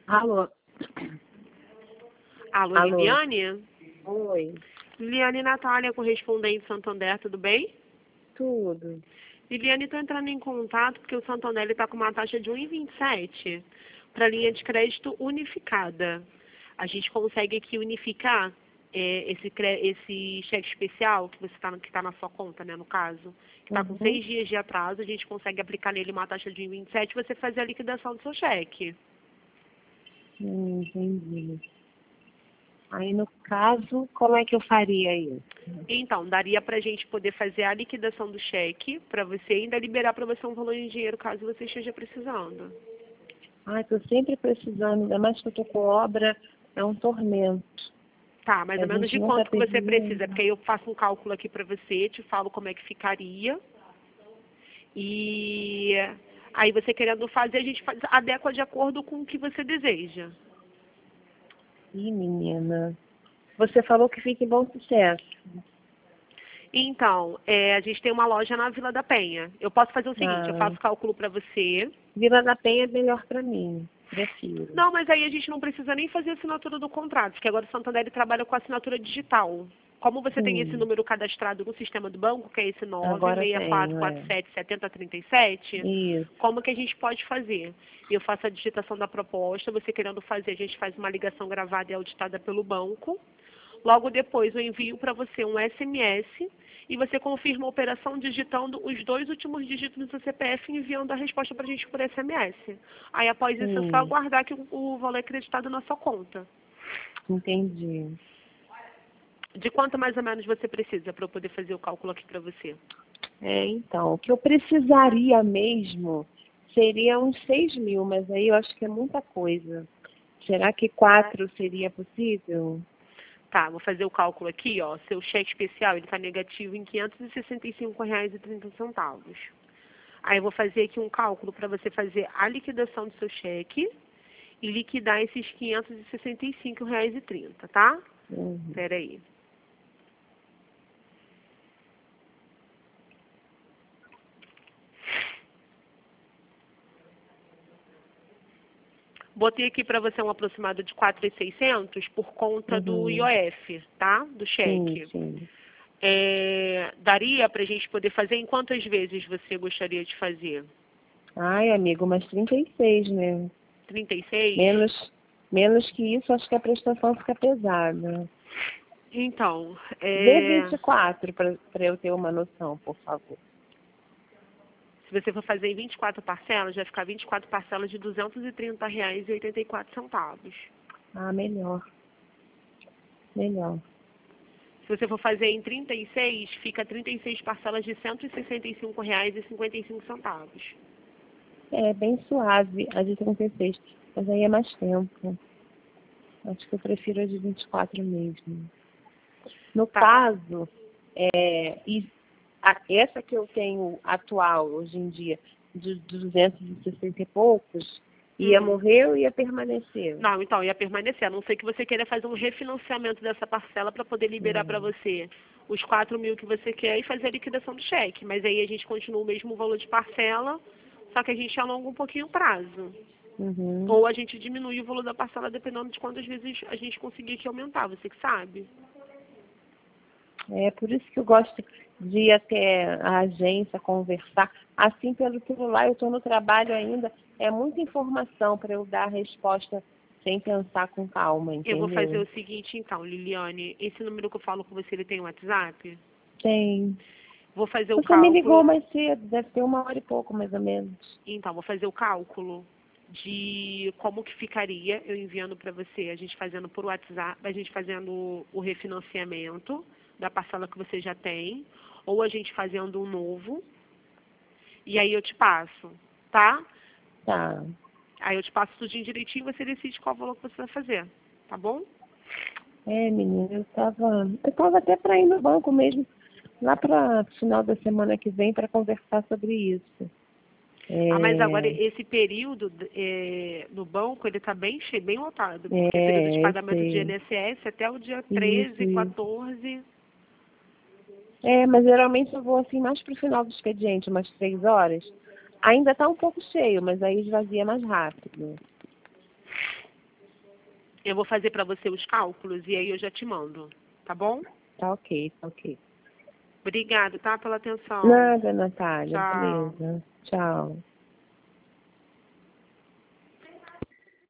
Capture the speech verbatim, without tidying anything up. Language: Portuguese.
Alô? Alô, Alô? Liliane? Oi, Liliane Natália, correspondente Santander, tudo bem? tudo. Liliane, estou entrando em contato porque o Santander está com uma taxa de um vírgula vinte e sete para a linha de crédito unificada. A gente consegue aqui unificar é, esse, cre- esse cheque especial que você está que tá na sua conta, né, no caso, que está com Uhum. seis dias de atraso, a gente consegue aplicar nele uma taxa de um vírgula vinte e sete e você fazer a liquidação do seu cheque. Hum, entendi. Aí, no caso, como é que eu faria isso? Então, daria para a gente poder fazer a liquidação do cheque para você e ainda liberar para você um valor em dinheiro caso você esteja precisando. Ai, tô sempre precisando, ainda mais que eu tô com obra, é um tormento. Tá, mais A ou menos gente de nunca quanto que teve você precisa? dinheiro. Porque aí eu faço um cálculo aqui para você, te falo como é que ficaria. E aí você querendo fazer, a gente faz, adequa de acordo com o que você deseja. Ih, menina, você falou que fica em Bom Sucesso. Então, é, a gente tem uma loja na Vila da Penha. Eu posso fazer o seguinte, eu Ah, faço cálculo para você. Vila da Penha é melhor pra mim, prefiro. Não, mas aí a gente não precisa nem fazer a assinatura do contrato, porque agora o Santander ele trabalha com assinatura digital. Como você tem esse Sim, número cadastrado no sistema do banco, que é esse agora nove seis quatro tenho, quatro é. sete sete zero três sete, Isso. como que a gente pode fazer? Eu faço a digitação da proposta, você querendo fazer, a gente faz uma ligação gravada e auditada pelo banco. Logo depois eu envio para você um S M S e você confirma a operação digitando os dois últimos dígitos do seu C P F e enviando a resposta para a gente por S M S. Aí após isso é só Sim, aguardar que o o valor é acreditado na sua conta. entendi. De quanto mais ou menos você precisa para eu poder fazer o cálculo aqui para você? É, então, o que eu precisaria mesmo seria uns seis mil, mas aí eu acho que é muita coisa. Será que quatro seria possível? Tá, vou fazer o cálculo aqui, ó. Seu cheque especial, ele está negativo em quinhentos e sessenta e cinco reais e trinta centavos. Aí eu vou fazer aqui um cálculo para você fazer a liquidação do seu cheque e liquidar esses quinhentos e sessenta e cinco reais e trinta, tá? Uhum. Espera aí. Botei aqui para você um aproximado de quatro mil e seiscentos por conta do Uhum. I O F, tá? Do Sim, cheque. sim. É, daria para a gente poder fazer em quantas vezes você gostaria de fazer? Ai, amigo, mas trinta e seis, né? trinta e seis? Menos, menos que isso, acho que a prestação fica pesada. Então, Dê é, vinte e quatro para eu ter uma noção, por favor. se você for fazer em vinte e quatro parcelas, vai ficar vinte e quatro parcelas de duzentos e trinta reais e oitenta e quatro centavos. Ah, melhor. Melhor. Se você for fazer em trinta e seis, fica trinta e seis parcelas de cento e sessenta e cinco reais e cinquenta e cinco centavos. É bem suave a de trinta e seis, mas aí é mais tempo. Acho que eu prefiro a de vinte e quatro mesmo. No Tá? caso, é, e a- essa que eu tenho atual, hoje em dia, de duzentos e sessenta e poucos, ia Hum. morrer ou ia permanecer? Não, então, ia permanecer. A não ser que você queira fazer um refinanciamento dessa parcela para poder liberar para Hum. você os quatro mil que você quer e fazer a liquidação do cheque. Mas aí a gente continua o mesmo valor de parcela, só que a gente alonga um pouquinho o prazo. Uhum. Ou a gente diminui o valor da parcela dependendo de quantas vezes a gente conseguir aqui aumentar, você que sabe. É por isso que eu gosto de ir até a agência conversar. Assim, pelo celular, eu estou no trabalho ainda. É muita informação para eu dar a resposta sem pensar com calma, Eu vou fazer entendeu? o seguinte então, Liliane, esse número que eu falo com você, ele tem um WhatsApp? Tem. Vou fazer o Você me ligou cálculo, mais cedo, deve ter uma hora e pouco, mais ou menos. então, vou fazer o cálculo de como que ficaria eu enviando para você, a gente fazendo por WhatsApp, a gente fazendo o refinanciamento da parcela que você já tem, ou a gente fazendo um novo, e aí eu te passo, tá? Tá. Aí eu te passo tudo direitinho e você decide qual valor que você vai fazer, tá bom? É, menina, eu tava, eu tava até para ir no banco mesmo, lá para final da semana que vem, para conversar sobre isso. Ah, mas agora É, esse período é, no banco, ele está bem cheio, bem lotado, porque é período de é, eu pagamento de sei. I N S S até o dia Isso, treze, isso. quatorze. É, mas geralmente eu vou assim mais pro final do expediente, umas três horas. Ainda tá um pouco cheio, mas aí esvazia mais rápido. Eu vou fazer para você os cálculos e aí eu já te mando, tá bom? Tá ok, tá ok. Obrigada, tá, pela atenção. Nada, Natália. Tchau. Beleza. Tchau.